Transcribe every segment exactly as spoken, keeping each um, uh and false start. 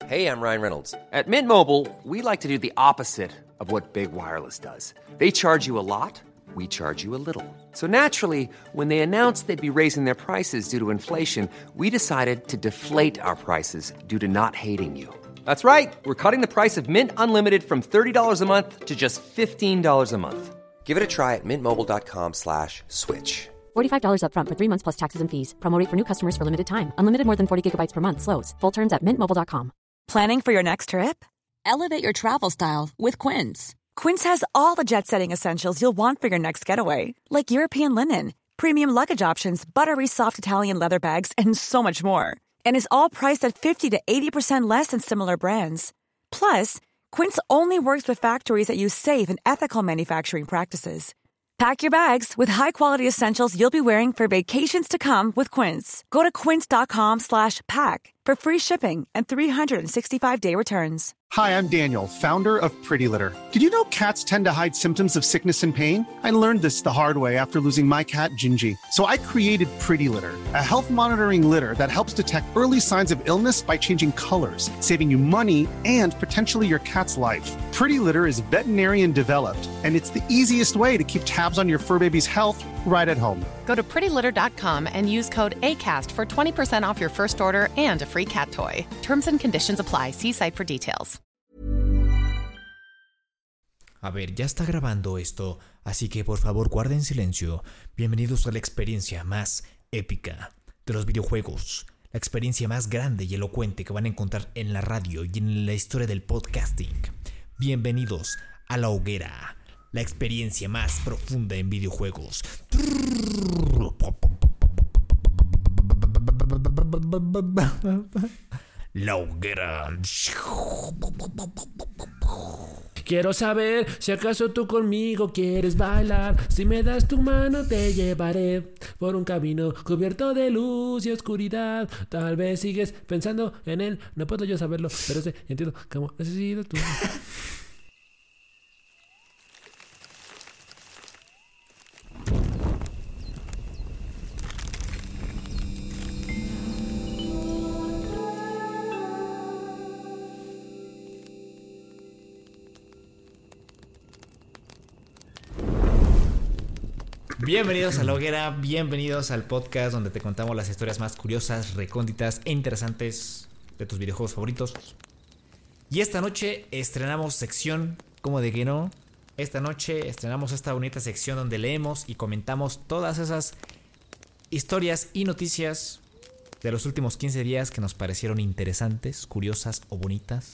Hey, I'm Ryan Reynolds. At Mint Mobile, we like to do the opposite of what Big Wireless does. They charge you a lot, we charge you a little. So naturally, when they announced they'd be raising their prices due to inflation, we decided to deflate our prices due to not hating you. That's right. We're cutting the price of Mint Unlimited from thirty dollars a month to just fifteen dollars a month. Give it a try at mintmobile.com slash switch. forty-five dollars up front for three months plus taxes and fees. Promo rate for new customers for limited time. Unlimited more than forty gigabytes per month slows. Full terms at mint mobile dot com. Planning for your next trip? Elevate your travel style with Quince. Quince has all the jet-setting essentials you'll want for your next getaway, like European linen, premium luggage options, buttery soft Italian leather bags, and so much more. And is all priced at fifty to eighty percent less than similar brands. Plus, Quince only works with factories that use safe and ethical manufacturing practices. Pack your bags with high-quality essentials you'll be wearing for vacations to come with Quince. Go to quince.com slash pack for free shipping and three sixty-five day returns. Hi, I'm Daniel, founder of Pretty Litter. Did you know cats tend to hide symptoms of sickness and pain? I learned this the hard way after losing my cat, Gingy. So I created Pretty Litter, a health monitoring litter that helps detect early signs of illness by changing colors, saving you money and potentially your cat's life. Pretty Litter is veterinarian developed, and it's the easiest way to keep tabs on your fur baby's health right at home. Go to pretty litter dot com and use code ACAST for twenty percent off your first order and a free cat toy. Terms and conditions apply. See site for details. A ver, ya está grabando esto, así que por favor guarden silencio. Bienvenidos a la experiencia más épica de los videojuegos. La experiencia más grande y elocuente que van a encontrar en la radio y en la historia del podcasting. Bienvenidos a La Hoguera. La experiencia más profunda en videojuegos. La Hoguera. Quiero saber si acaso tú conmigo quieres bailar. Si me das tu mano te llevaré por un camino cubierto de luz y oscuridad. Tal vez sigues pensando en él. No puedo yo saberlo, pero sé, entiendo cómo necesitas tú. Bienvenidos a La Hoguera, bienvenidos al podcast donde te contamos las historias más curiosas, recónditas e interesantes de tus videojuegos favoritos. Y esta noche estrenamos sección, ¿cómo de que no? Esta noche estrenamos esta bonita sección donde leemos y comentamos todas esas historias y noticias de los últimos quince días que nos parecieron interesantes, curiosas o bonitas.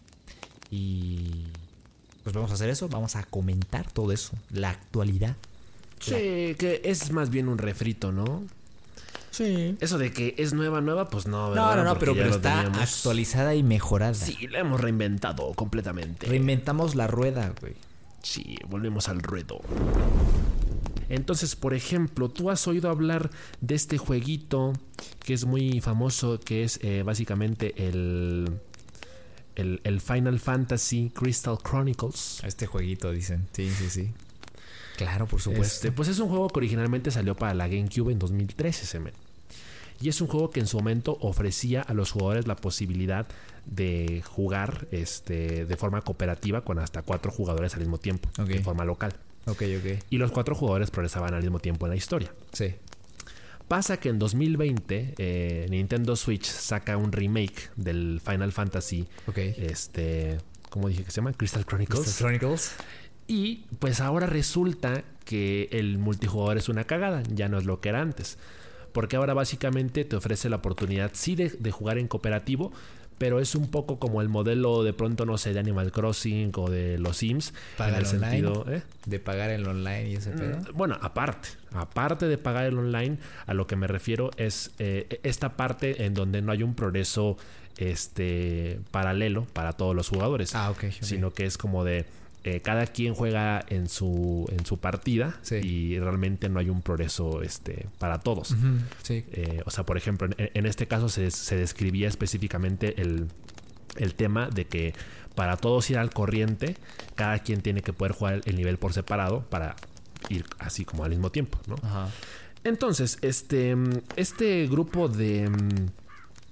Y pues vamos a hacer eso, vamos a comentar todo eso, la actualidad. Sí, que es más bien un refrito, ¿no? Sí. Eso de que es nueva, nueva, pues no, ¿verdad? No, no, no, Porque pero, pero está teníamos actualizada y mejorada. Sí, la hemos reinventado completamente. Reinventamos la rueda, güey. Sí, volvemos al ruedo. Entonces, por ejemplo, ¿tú has oído hablar de este jueguito que es muy famoso, que es eh, básicamente el, el, el Final Fantasy Crystal Chronicles? Este jueguito, dicen. Sí, sí, sí. Claro, por supuesto. Este, pues es un juego que originalmente salió para la GameCube en dos mil trece, se me. Y es un juego que en su momento ofrecía a los jugadores la posibilidad de jugar este, de forma cooperativa con hasta cuatro jugadores al mismo tiempo, okay, de forma local. Ok, ok. Y los cuatro jugadores progresaban al mismo tiempo en la historia. Sí. Pasa que en dos mil veinte eh, Nintendo Switch saca un remake del Final Fantasy. Ok. Este, ¿cómo dije que se llama? Crystal Chronicles. Crystal Chronicles. Y pues ahora resulta que el multijugador es una cagada, ya no es lo que era antes. Porque ahora básicamente te ofrece la oportunidad sí de, de jugar en cooperativo, pero es un poco como el modelo de pronto, no sé, de Animal Crossing o de los Sims. Pagar en el online, sentido, ¿eh? de pagar el online y ese pedo. Bueno, aparte, aparte de pagar el online, a lo que me refiero es eh, esta parte en donde no hay un progreso este, paralelo para todos los jugadores. Ah, ok. okay. Sino que es como de... Eh, cada quien juega en su en su partida, sí, y realmente no hay un progreso este, para todos. Uh-huh, sí. Eh, o sea, por ejemplo, en, en este caso se, se describía específicamente el, el tema de que para todos ir al corriente, cada quien tiene que poder jugar el nivel por separado para ir así como al mismo tiempo, ¿no? Uh-huh. Entonces, este, este grupo de...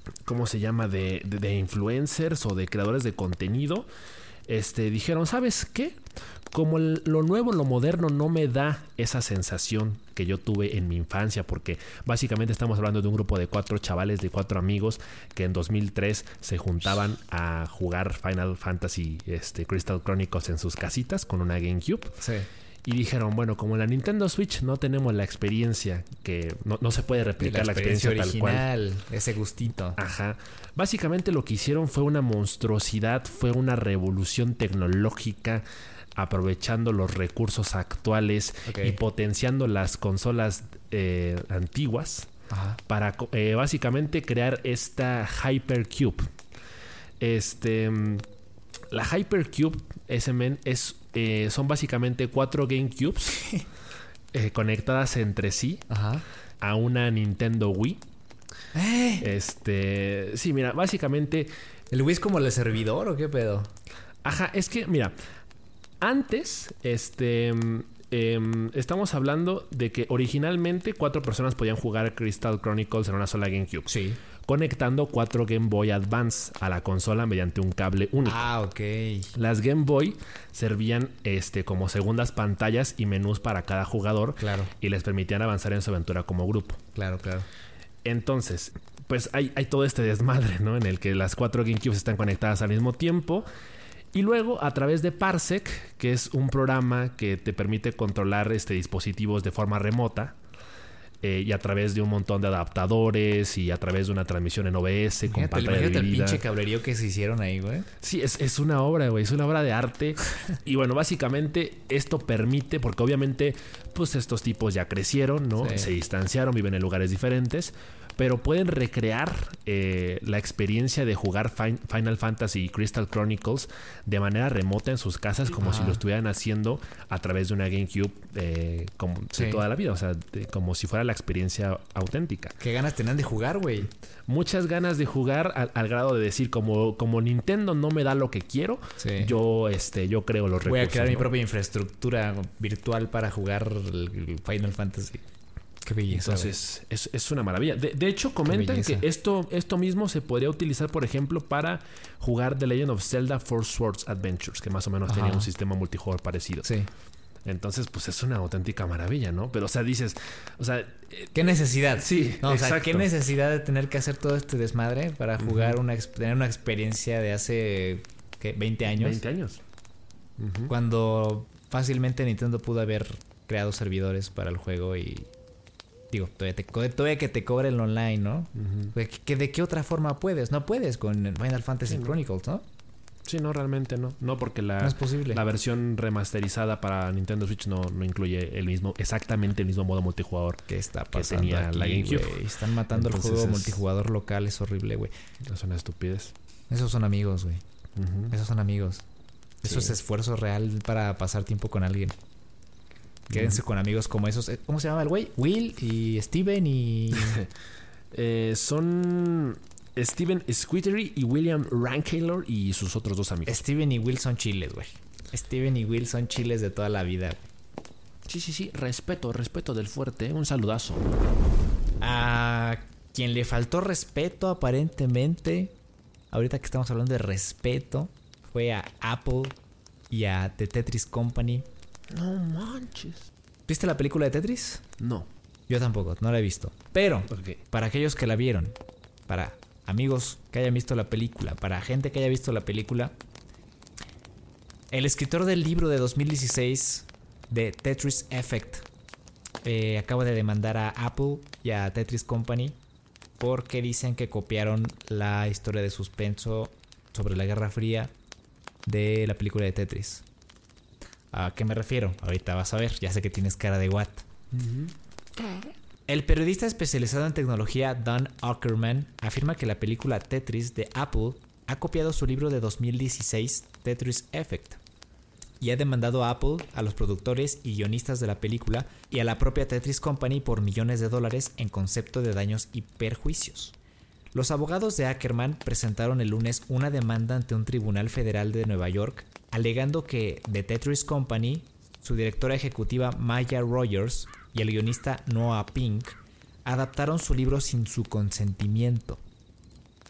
¿cómo se llama? De, de, de influencers o de creadores de contenido. Este, dijeron, ¿sabes qué? Como el, lo nuevo, lo moderno no me da esa sensación que yo tuve en mi infancia, porque básicamente estamos hablando de un grupo de cuatro chavales, de cuatro amigos que en dos mil tres se juntaban a jugar Final Fantasy este, Crystal Chronicles en sus casitas con una GameCube. Sí. Y dijeron, bueno, como en la Nintendo Switch no tenemos la experiencia, que no, no se puede replicar la experiencia, la experiencia original, tal cual. Ese gustito. Ajá. Básicamente lo que hicieron fue una monstruosidad, fue una revolución tecnológica, aprovechando los recursos actuales okay. y potenciando las consolas eh, antiguas Ajá. para eh, básicamente crear esta Hypercube. Este, la Hypercube, ese men, es, eh, son básicamente cuatro GameCubes eh, conectadas entre sí Ajá. a una Nintendo Wii. ¿Eh? Este, sí, mira, básicamente ¿el Wii es como el servidor o qué pedo? Ajá, es que, mira, antes, este, eh, estamos hablando de que originalmente cuatro personas podían jugar Crystal Chronicles en una sola GameCube. Sí. Conectando cuatro Game Boy Advance a la consola mediante un cable único. Ah, ok. Las Game Boy servían este, como segundas pantallas y menús para cada jugador. Claro. Y les permitían avanzar en su aventura como grupo. Claro, claro. Entonces, pues hay, hay todo este desmadre, ¿no? En el que las cuatro GameCubes están conectadas al mismo tiempo. Y luego, a través de Parsec, que es un programa que te permite controlar este, dispositivos de forma remota, eh, y a través de un montón de adaptadores y a través de una transmisión en O B S con Imagínate, pantalla imagínate dividida. el pinche cablerío que se hicieron ahí, güey. Sí, es, es una obra, güey. Es una obra de arte. Y bueno, básicamente esto permite, porque obviamente, pues estos tipos ya crecieron, ¿no? Sí. Se distanciaron, viven en lugares diferentes, pero pueden recrear eh, la experiencia de jugar fin- Final Fantasy y Crystal Chronicles de manera remota en sus casas, como ah. si lo estuvieran haciendo a través de una GameCube eh, como sí. de toda la vida, o sea, de, como si fuera la experiencia auténtica. ¿Qué ganas tenían de jugar, güey? Muchas ganas de jugar al, al grado de decir, como, como Nintendo no me da lo que quiero, sí. yo, este, yo creo los recursos. Voy a crear ¿no? mi propia infraestructura virtual para jugar el Final Fantasy. Qué belleza. Entonces, es, es una maravilla. De, de hecho, comentan que esto, esto mismo se podría utilizar, por ejemplo, para jugar The Legend of Zelda Four Swords Adventures, que más o menos Ajá. tenía un sistema multijugador parecido. Sí. Entonces, pues es una auténtica maravilla, ¿no? Pero, o sea, dices, o sea... ¿Qué necesidad? Sí, no, exacto. O sea, ¿qué necesidad de tener que hacer todo este desmadre para jugar, uh-huh. una, tener una experiencia de hace, ¿qué? ¿veinte años? veinte años. Uh-huh. Cuando fácilmente Nintendo pudo haber creado servidores para el juego y... Digo, todavía, te, todavía que te cobre el online, ¿no? Uh-huh. ¿De, que, ¿De qué otra forma puedes? No puedes con Final Fantasy sí, Chronicles, ¿no? Sí, no, realmente no. No, porque la, no es posible. La versión remasterizada para Nintendo Switch no, no incluye el mismo, exactamente el mismo modo multijugador que está que tenía aquí, la GameCube. Wey. Están matando Entonces el juego es, multijugador local, es horrible, güey. Es una estupidez. Esos son amigos, güey. Uh-huh. Esos son amigos. Sí. Eso es esfuerzo real para pasar tiempo con alguien. Quédense mm. con amigos como esos. ¿Cómo se llama el güey? Will y Steven y... eh, son Steven Squittery y William Rankaylor y sus otros dos amigos. Steven y Will son chiles, güey. Steven y Will son chiles de toda la vida. Sí, sí, sí. Respeto, respeto del fuerte. Un saludazo. A quien le faltó respeto aparentemente, ahorita que estamos hablando de respeto, fue a Apple y a The Tetris Company. No manches. ¿Viste la película de Tetris? No. Yo tampoco, no la he visto. Pero, okay. para aquellos que la vieron, para amigos que hayan visto la película, para gente que haya visto la película, el escritor del libro de dos mil dieciséis de Tetris Effect eh, acaba de demandar a Apple y a Tetris Company porque dicen que copiaron la historia de suspenso sobre la Guerra Fría de la película de Tetris. ¿A qué me refiero? Ahorita vas a ver. Ya sé que tienes cara de what. Uh-huh. El periodista especializado en tecnología Dan Ackerman afirma que la película Tetris de Apple ha copiado su libro de dos mil dieciséis, Tetris Effect, y ha demandado a Apple, a los productores y guionistas de la película y a la propia Tetris Company por millones de dólares en concepto de daños y perjuicios. Los abogados de Ackerman presentaron el lunes una demanda ante un tribunal federal de Nueva York, alegando que The Tetris Company, su directora ejecutiva Maya Rogers y el guionista Noah Pink adaptaron su libro sin su consentimiento.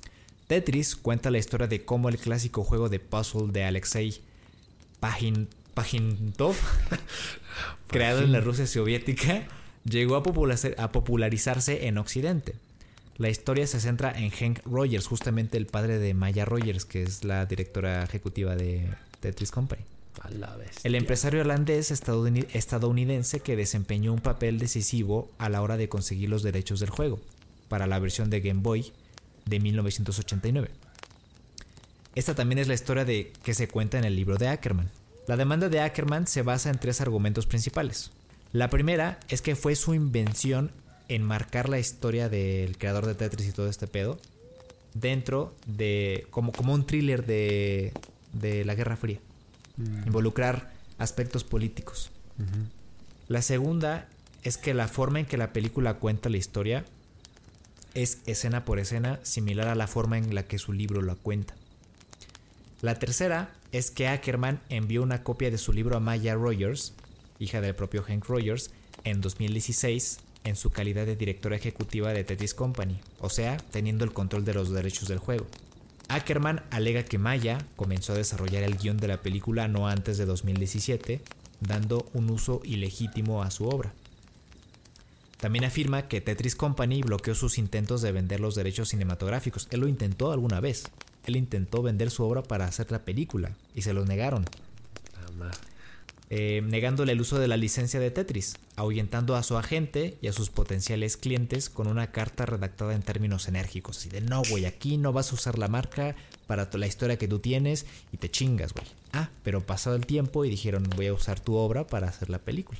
Tetris cuenta la historia de cómo el clásico juego de puzzle de Alexei Pajin, Pajintov, creado en la Rusia soviética, llegó a, popularizar, a popularizarse en Occidente. La historia se centra en Hank Rogers, justamente el padre de Maya Rogers, que es la directora ejecutiva de Tetris Company. A la bestia. El empresario irlandés estadounidense que desempeñó un papel decisivo a la hora de conseguir los derechos del juego para la versión de Game Boy de mil novecientos ochenta y nueve. Esta también es la historia de que se cuenta en el libro de Ackerman. La demanda de Ackerman se basa en tres argumentos principales. La primera es que fue su invención enmarcar la historia del creador de Tetris y todo este pedo dentro de como, como un thriller de, de la Guerra Fría. Mm. Involucrar aspectos políticos. Uh-huh. La segunda es que la forma en que la película cuenta la historia es escena por escena similar a la forma en la que su libro la cuenta. La tercera es que Ackerman envió una copia de su libro a Maya Rogers, hija del propio Hank Rogers, en dos mil dieciséis en su calidad de directora ejecutiva de Tetris Company, o sea, teniendo el control de los derechos del juego. Ackerman alega que Maya comenzó a desarrollar el guión de la película no antes de dos mil diecisiete, dando un uso ilegítimo a su obra. También afirma que Tetris Company bloqueó sus intentos de vender los derechos cinematográficos. Él lo intentó alguna vez. Él intentó vender su obra para hacer la película y se lo negaron. Eh, negándole el uso de la licencia de Tetris, ahuyentando a su agente y a sus potenciales clientes con una carta redactada en términos enérgicos. Así de, no, güey, aquí no vas a usar la marca para la historia que tú tienes y te chingas, güey. Ah, pero pasado el tiempo y dijeron, voy a usar tu obra para hacer la película.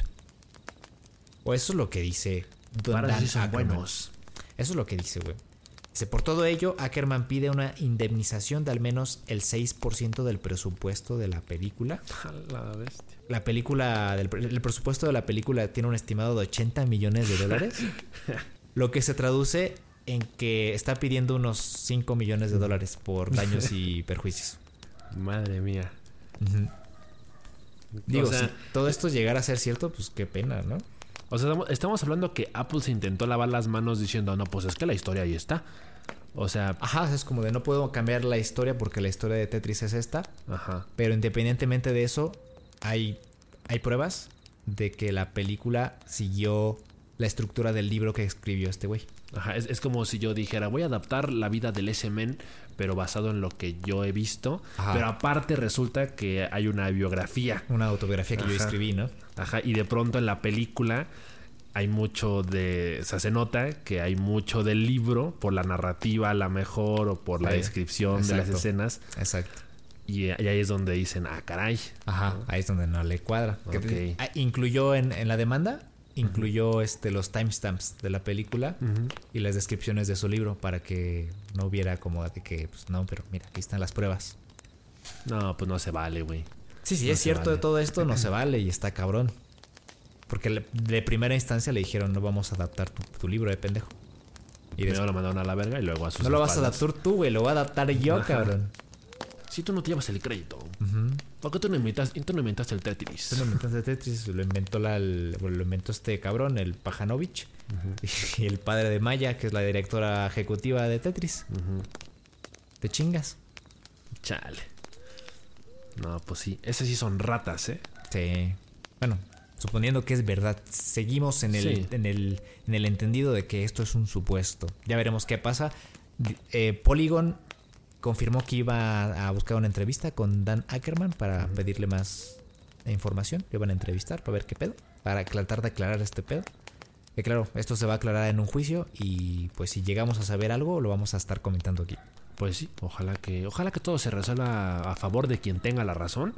O eso es lo que dice Don Dan Ackerman. Buenos. Eso es lo que dice, güey. Dice, por todo ello, Ackerman pide una indemnización de al menos el seis por ciento del presupuesto de la película. La bestia. La película, del, el presupuesto de la película tiene un estimado de ochenta millones de dólares. Lo que se traduce en que está pidiendo unos cinco millones de dólares por daños y perjuicios. Madre mía. Uh-huh. Digo, o sea, si todo esto llegara a ser cierto, pues qué pena, ¿no? O sea, estamos hablando que Apple se intentó lavar las manos diciendo, no, pues es que la historia ahí está. O sea... Ajá, es como de no puedo cambiar la historia porque la historia de Tetris es esta. Ajá. Pero independientemente de eso, hay, hay pruebas de que la película siguió la estructura del libro que escribió este güey. Ajá, es, es como si yo dijera, voy a adaptar la vida del S-Men, pero basado en lo que yo he visto. Ajá. Pero aparte resulta que hay una biografía. Una autobiografía que Ajá. yo escribí, ¿no? Ajá, y de pronto en la película hay mucho de... O sea, se nota que hay mucho del libro por la narrativa a la mejor o por la sí, descripción exacto. de las escenas. Exacto. Y, y ahí es donde dicen, ah, caray. Ajá, ahí es donde no le cuadra. Okay. Que, incluyó en, en la demanda... Incluyó uh-huh. este, los timestamps de la película uh-huh. y las descripciones de su libro para que no hubiera como de que, pues no, pero mira, aquí están las pruebas. No, pues no se vale, güey. Sí, sí, no es cierto vale. de todo esto, no se vale y está cabrón. Porque le, de primera instancia le dijeron, no vamos a adaptar tu, tu libro de pendejo. Y primero lo mandaron a la verga y luego a sus No lo espaldas. vas a adaptar tú, güey, lo voy a adaptar yo, Ajá. cabrón. Si tú no te llevas el crédito. Uh-huh. ¿Por qué tú no inventaste, tú no inventaste el Tetris? Tú no inventaste el Tetris, lo inventó, la, el, lo inventó este cabrón, el Pajanovich. Uh-huh. Y el padre de Maya, que es la directora ejecutiva de Tetris. Uh-huh. Te chingas. Chale. No, pues sí. Esas sí son ratas, ¿eh? Sí. Bueno, suponiendo que es verdad. Seguimos en el, sí. en el, en el entendido de que esto es un supuesto. Ya veremos qué pasa. Eh, Polygon confirmó que iba a buscar una entrevista con Dan Ackerman para uh-huh. pedirle más información. Lo iban a entrevistar para ver qué pedo, para tratar de aclarar este pedo. Que claro, esto se va a aclarar en un juicio y pues si llegamos a saber algo lo vamos a estar comentando aquí. Pues sí, ojalá que ojalá que todo se resuelva a favor de quien tenga la razón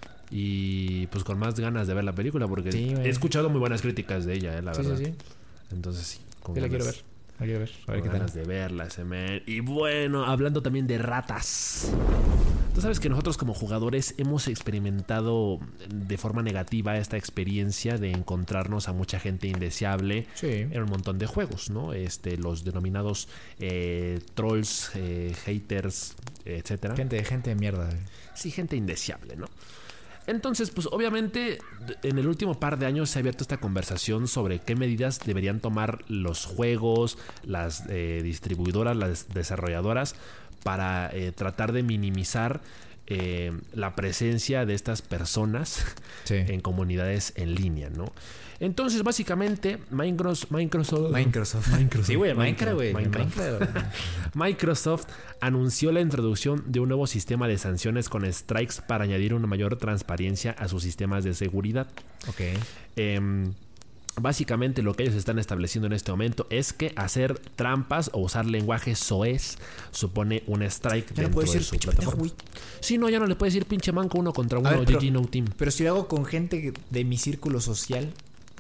y pues con más ganas de ver la película porque sí, he escuchado muy buenas críticas de ella, eh, la sí, verdad. Sí, sí. Entonces sí, con sí, ganas. La quiero ver. La quiero ver. A ver qué ganas tal. de verla, ese men. Y bueno, hablando también de ratas. Tú sabes que nosotros como jugadores hemos experimentado de forma negativa esta experiencia de encontrarnos a mucha gente indeseable sí. en un montón de juegos, ¿no? Este, los denominados eh, trolls, eh, haters, etcétera. Gente, gente de mierda. Eh. Sí, gente indeseable, ¿no? Entonces, pues obviamente en el último par de años se ha abierto esta conversación sobre qué medidas deberían tomar los juegos, las eh, distribuidoras, las desarrolladoras para eh, tratar de minimizar eh, la presencia de estas personas sí. en comunidades en línea, ¿no? Entonces, básicamente, Microsoft... Microsoft... Microsoft. Microsoft Sí, güey, Minecraft, güey. Minecraft. Minecraft. Microsoft anunció la introducción de un nuevo sistema de sanciones con strikes para añadir una mayor transparencia a sus sistemas de seguridad. Ok. Eh, básicamente, lo que ellos están estableciendo en este momento es que hacer trampas o usar lenguaje soez supone un strike ya dentro no de decir su plataforma. Pendejo, sí, no, ya no le puedes decir pinche manco uno contra uno, ver, pero, G G No Team. Pero si lo hago con gente de mi círculo social...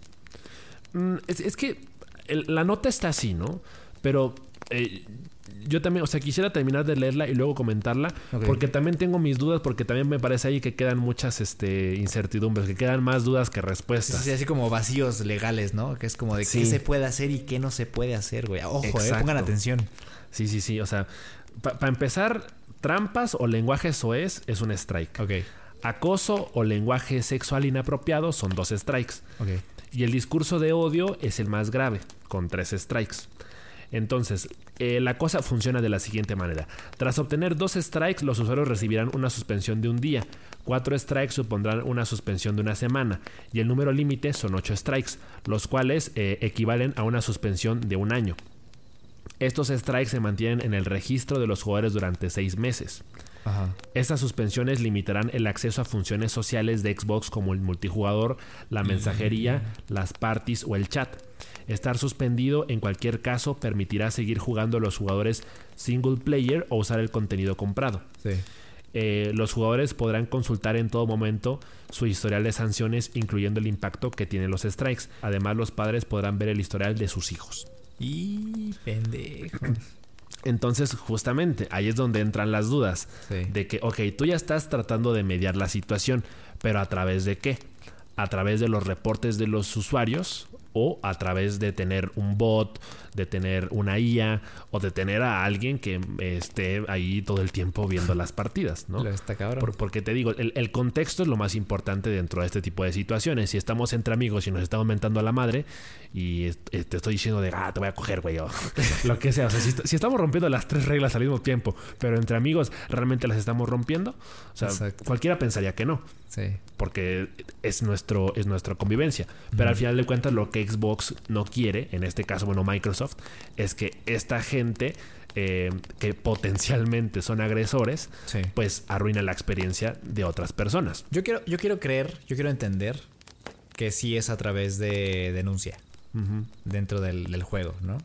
Es, es que el, la nota está así, ¿no? Pero eh, yo también, o sea, quisiera terminar de leerla y luego comentarla, okay. porque también tengo mis dudas, porque también me parece ahí que quedan muchas este, incertidumbres, que quedan más dudas que respuestas. Sí, sí, así como vacíos legales, ¿no? Que es como de sí. qué se puede hacer y qué no se puede hacer, güey. Ojo, eh, pongan atención. Sí, sí, sí, o sea, para pa empezar, trampas o lenguaje soez es un strike. Ok. Acoso o lenguaje sexual inapropiado son dos strikes. Ok. Y el discurso de odio es el más grave, con tres strikes. Entonces, eh, la cosa funciona de la siguiente manera. Tras obtener dos strikes, los usuarios recibirán una suspensión de un día. Cuatro strikes supondrán una suspensión de una semana. Y el número límite son ocho strikes, los cuales eh, equivalen a una suspensión de un año. Estos strikes se mantienen en el registro de los jugadores durante seis meses. Ajá. Estas suspensiones limitarán el acceso a funciones sociales de Xbox como el multijugador, la mensajería, mm. las parties o el chat. Estar suspendido en cualquier caso permitirá seguir jugando a los jugadores single player o usar el contenido comprado. Sí. Eh, los jugadores podrán consultar en todo momento su historial de sanciones, incluyendo el impacto que tienen los strikes. Además, los padres podrán ver el historial de sus hijos. Y pendejos. Entonces, justamente, ahí es donde entran las dudas. Sí. De que, ok, tú ya estás tratando de mediar la situación, pero ¿a través de qué? ¿A través de los reportes de los usuarios? ¿O a través de tener un bot, de tener una I A o de tener a alguien que esté ahí todo el tiempo viendo las partidas, ¿no? Está cabrón. Por, porque te digo, el, el contexto es lo más importante dentro de este tipo de situaciones. Si estamos entre amigos y nos estamos mentando a la madre y te estoy diciendo de, ah, te voy a coger, güey, o lo que sea. O sea, si, si estamos rompiendo las tres reglas al mismo tiempo, pero entre amigos realmente las estamos rompiendo, o sea, exacto. Cualquiera pensaría que no. Sí. Porque es nuestro es nuestra convivencia. Pero mm. al final de cuentas lo que Xbox no quiere, en este caso, bueno, Microsoft, es que esta gente eh, que potencialmente son agresores, sí. pues arruina la experiencia de otras personas. Yo quiero, yo quiero creer, yo quiero entender que sí es a través de denuncia uh-huh. dentro del, del juego, ¿no?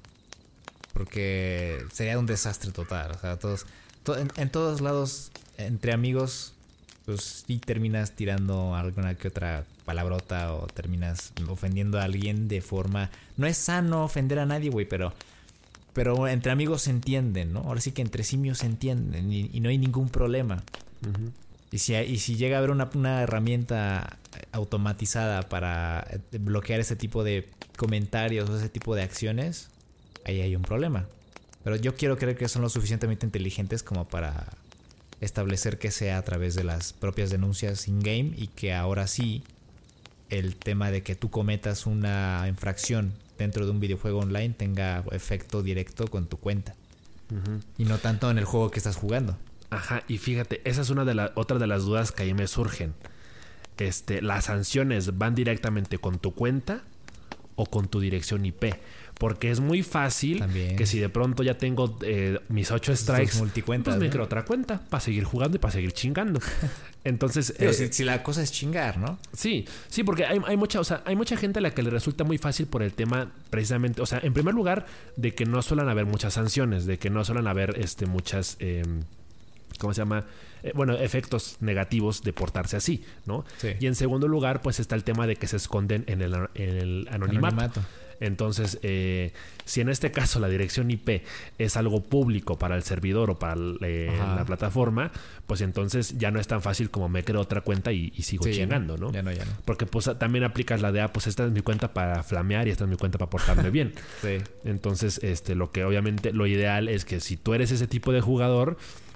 Porque sería un desastre total. O sea, todos, to, en, en todos lados, entre amigos, pues sí terminas tirando alguna que otra palabrota o terminas ofendiendo a alguien de forma... No es sano ofender a nadie, güey, pero... Pero entre amigos se entienden, ¿no? Ahora sí que entre simios se entienden y, y no hay ningún problema. Uh-huh. Y, si, y si llega a haber una, una herramienta automatizada para bloquear ese tipo de comentarios o ese tipo de acciones, ahí hay un problema. Pero yo quiero creer que son lo suficientemente inteligentes como para establecer que sea a través de las propias denuncias in-game y que ahora sí el tema de que tú cometas una infracción dentro de un videojuego online tenga efecto directo con tu cuenta. Uh-huh. Y no tanto en el juego que estás jugando. Ajá, y fíjate, esa es una de las otra de las dudas que ahí me surgen. Este, ¿las sanciones van directamente con tu cuenta o con tu dirección I P? Porque es muy fácil también que si de pronto ya tengo eh, mis ocho strikes, pues me ¿no? creo otra cuenta para seguir jugando y para seguir chingando. Entonces, pero eh, si, si la cosa es chingar, ¿no? Sí, sí, porque hay, hay mucha, o sea, hay mucha gente a la que le resulta muy fácil por el tema precisamente, o sea, en primer lugar, de que no suelen haber muchas sanciones, de que no suelen haber este muchas eh, ¿cómo se llama? Eh, bueno, efectos negativos de portarse así, ¿no? Sí. Y en segundo lugar, pues está el tema de que se esconden en el, en el anonimato. anonimato. Entonces, eh, si en este caso la dirección I P es algo público para el servidor o para eh, la plataforma, pues entonces ya no es tan fácil como me creo otra cuenta y, y sigo sí, chingando, ¿no? Ya no, ya no. Porque pues también aplicas la de, ah, pues esta es mi cuenta para flamear y esta es mi cuenta para portarme bien. Sí. Entonces, este, lo que obviamente, lo ideal es que si tú eres ese tipo de jugador,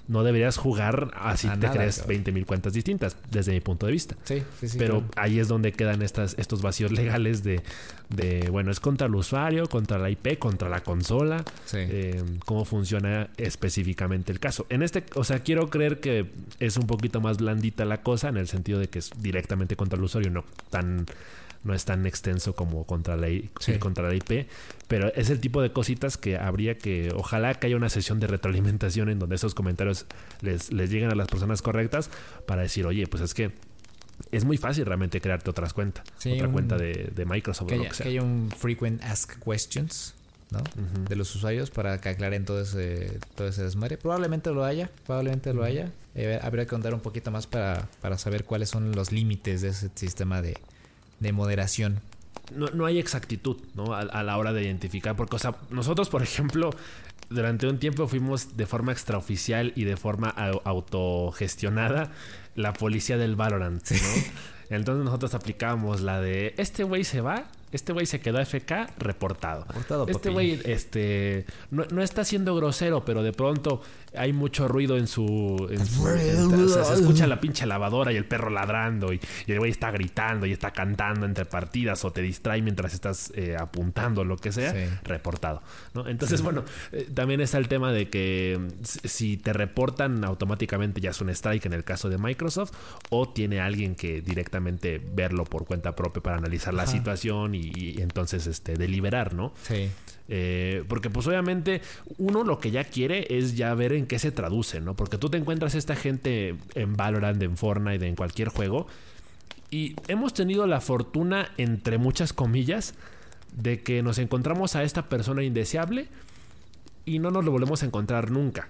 no deberías jugar así A te nada, crees cabrón. veinte mil cuentas distintas, desde mi punto de vista. Sí, sí, sí. Pero claro. ahí es donde quedan estas, estos vacíos legales de, de, bueno, es contra el usuario, contra la I P, contra la consola, Sí. eh, cómo funciona específicamente el caso. En este, o sea, quiero creer que es un poquito más blandita la cosa, en el sentido de que es directamente contra el usuario, no tan... no es tan extenso como contra la, I- Sí. contra la I P, pero es el tipo de cositas que habría que, ojalá que haya una sesión de retroalimentación en donde esos comentarios les, les lleguen a las personas correctas para decir, oye, pues es que es muy fácil realmente crearte otras cuentas, Sí, otra un- cuenta de, de Microsoft Que o lo haya, que sea. que haya un frequent ask questions, ¿no? Ujú. De los usuarios para que aclaren todo ese, todo ese desmadre. Probablemente lo haya, probablemente lo haya. Eh, habría que andar un poquito más para, para saber cuáles son los límites de ese sistema de, de moderación. No, no hay exactitud, ¿no? A, a la hora de identificar, porque, o sea, nosotros, por ejemplo, durante un tiempo fuimos de forma extraoficial y de forma au- autogestionada la policía del Valorant, ¿no? Entonces nosotros aplicábamos la de este güey se va, este güey se quedó A F K, reportado. Reportado, Este papi. güey este, no, no está siendo grosero, pero de pronto hay mucho ruido en su... En su en- o sea, se escucha la pinche lavadora y el perro ladrando y, y el güey está gritando y está cantando entre partidas o te distrae mientras estás eh, apuntando o lo que sea, Sí. reportado, ¿no? Entonces, bueno, eh, también está el tema de que mm, si si te reportan automáticamente ya es un strike en el caso de Microsoft, o tiene alguien que directamente verlo por cuenta propia para analizar la Ajá. situación y, y entonces este deliberar, ¿no? Sí. Eh, porque pues obviamente uno lo que ya quiere es ya ver en qué se traduce, ¿no? Porque tú te encuentras esta gente en Valorant, en Fortnite, en cualquier juego, y hemos tenido la fortuna, entre muchas comillas, de que nos encontramos a esta persona indeseable y no nos lo volvemos a encontrar nunca.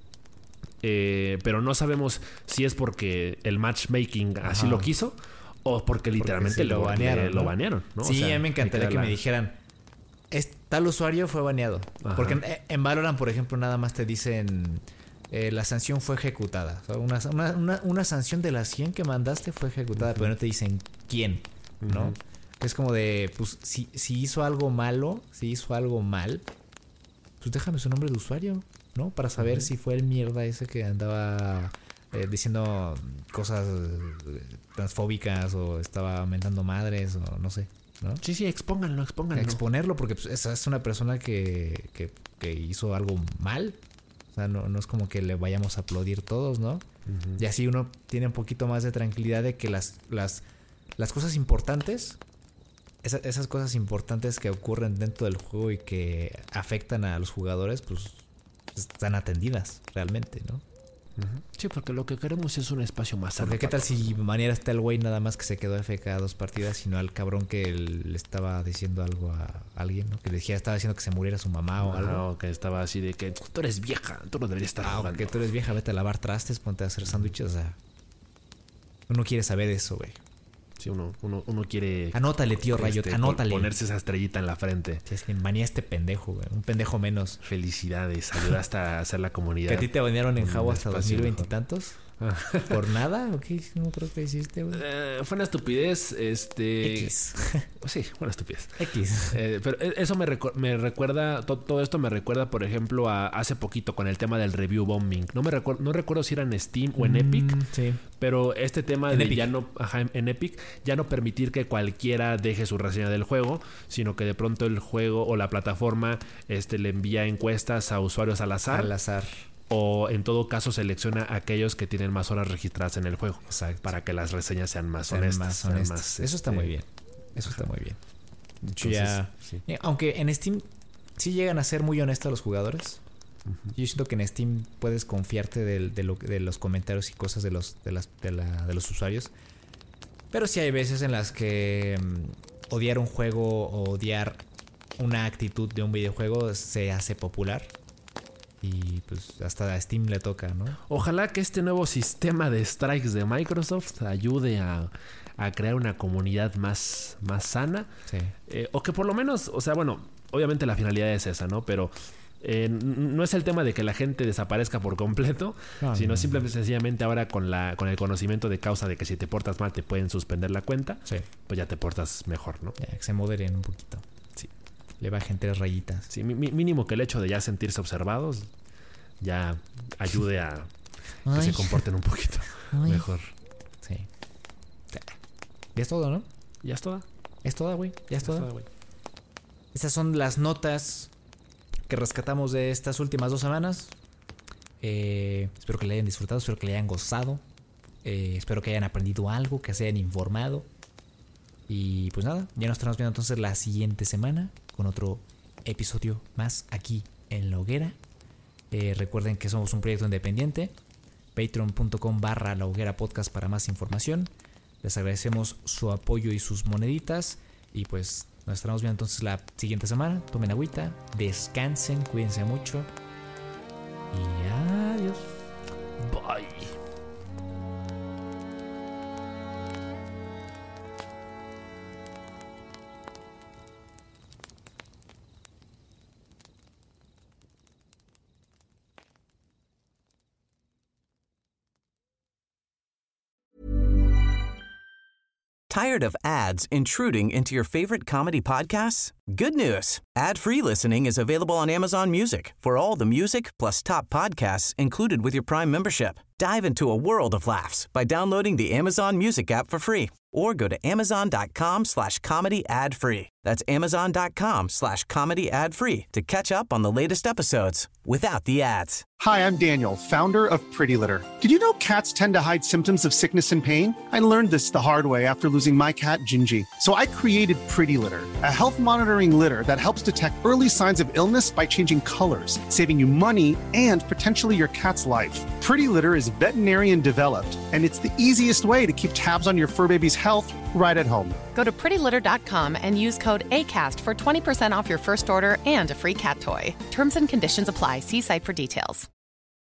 Eh, pero no sabemos si es porque el matchmaking así Ajá. lo quiso o porque literalmente sí lo lo, banearon, le- lo ¿no? banearon, ¿no? Sí, O sea, a mí me encantaría queda que la- me dijeran, "Es- tal usuario fue baneado". Ajá. Porque en, en Valorant, por ejemplo, nada más te dicen eh, la sanción fue ejecutada. O sea, una, una, una, una sanción de las cien que mandaste fue ejecutada, pero no te dicen quién, ¿no? Ujú. Es como de, pues, si, si hizo algo malo, si hizo algo mal, pues déjame su nombre de usuario, ¿no? Para saber si fue el mierda ese que andaba eh, diciendo cosas eh, transfóbicas o estaba mentando madres o no sé, ¿no? Sí, sí, expónganlo, expónganlo. Exponerlo porque pues, esa es una persona que, que, que hizo algo mal. O sea, no, no es como que le vayamos a aplaudir todos, ¿no? Ujú. Y así uno tiene un poquito más de tranquilidad de que las, las, las cosas importantes, esa- esas cosas importantes que ocurren dentro del juego y que afectan a los jugadores, pues están atendidas realmente, ¿no? Ujú. Sí, porque lo que queremos es un espacio más sano. Porque qué tal si manera está el güey nada más que se quedó F K dos partidas, sino al cabrón que le estaba diciendo algo a alguien, ¿no? Que le decía, estaba diciendo que se muriera su mamá o algo. No, que estaba así de que tú eres vieja, tú no deberías estar Ah, jugando. que tú eres vieja, vete a lavar trastes, ponte a hacer sándwiches, o sea. Uno quiere saber eso, güey. Sí, uno, uno, uno quiere... Anótale, tío Riot, este, anótale. pon- Ponerse esa estrellita en la frente. Sí, es que manía este pendejo, güey. Un pendejo menos. Felicidades, ayudaste a hacer la comunidad. Que a ti te banearon en un Jabo hasta dos espacio mil veinte y mejor. tantos. ¿Por nada? ¿O qué? No creo que hiciste, güey. Eh, fue una estupidez, este... X. Sí, una estupidez. X. Eh, pero e- eso me, recu- me recuerda, to- todo esto me recuerda, por ejemplo, a hace poquito con el tema del review bombing. No me recuerdo, no recuerdo si era en Steam o en Epic, Mm, sí. pero este tema En de Epic. ya no, ajá, en- en Epic, ya no permitir que cualquiera deje su reseña del juego, sino que de pronto el juego o la plataforma este, le envía encuestas a usuarios al azar, Al azar. o en todo caso selecciona a aquellos que tienen más horas registradas en el juego, Exacto. para que las reseñas sean más Sean honestas. más sean honestas. más, Eso está este, muy bien. Eso está muy bien. De hecho, Entonces, ya. sí. Eh, Aunque en Steam sí llegan a ser muy honestos los jugadores. Yo siento que en Steam puedes confiarte del- de, lo- de los comentarios y cosas de los, de las, de la- de los usuarios. Pero sí hay veces en las que mm, odiar un juego o odiar una actitud de un videojuego se hace popular. Y pues hasta a Steam le toca, ¿no? Ojalá que este nuevo sistema de strikes de Microsoft ayude a, a crear una comunidad más, más sana. Sí. Eh, o que por lo menos, o sea, bueno, obviamente la finalidad es esa, ¿no? Pero eh, n- no es el tema de que la gente desaparezca por completo, No, sino no, simplemente sencillamente ahora con, la, con el conocimiento de causa de que si te portas mal te pueden suspender la cuenta, Sí. pues ya te portas mejor, ¿no? Ya, que se moderen un poquito. Sí. Le bajen tres rayitas. Sí, mi- mi- mínimo que el hecho de ya sentirse observados ya ayude a, que Ay. se comporten un poquito Ay. mejor. Sí. Y es todo, ¿no? Ya es toda. Es toda, güey. Ya es Ya toda. toda, güey. Estas son las notas que rescatamos de estas últimas dos semanas. Eh, espero que le hayan disfrutado, espero que le hayan gozado. Eh, espero que hayan aprendido algo, que se hayan informado. Y pues nada, ya nos estaremos viendo entonces la siguiente semana con otro episodio más aquí en La Hoguera. Eh, recuerden que somos un proyecto independiente. Patreon.com barra La Hoguera Podcast para más información. Les agradecemos su apoyo y sus moneditas. Y pues nos estaremos viendo entonces la siguiente semana. Tomen agüita, descansen, cuídense mucho. Y adiós. Bye. Tired of ads intruding into your favorite comedy podcasts? Good news. Ad-free listening is available on Amazon Music for all the music plus top podcasts included with your Prime membership. Dive into a world of laughs by downloading the Amazon Music app for free or go to amazon.com slash comedy ad free. That's amazon.com slash comedy ad free to catch up on the latest episodes without the ads. Hi, I'm Daniel, founder of Pretty Litter. Did you know cats tend to hide symptoms of sickness and pain? I learned this the hard way after losing my cat, Gingy. So I created Pretty Litter, a health monitoring litter that helps detect early signs of illness by changing colors, saving you money and potentially your cat's life. Pretty Litter is veterinarian developed, and it's the easiest way to keep tabs on your fur baby's health right at home. Go to pretty litter dot com and use code ACAST for twenty percent off your first order and a free cat toy. Terms and conditions apply. See site for details.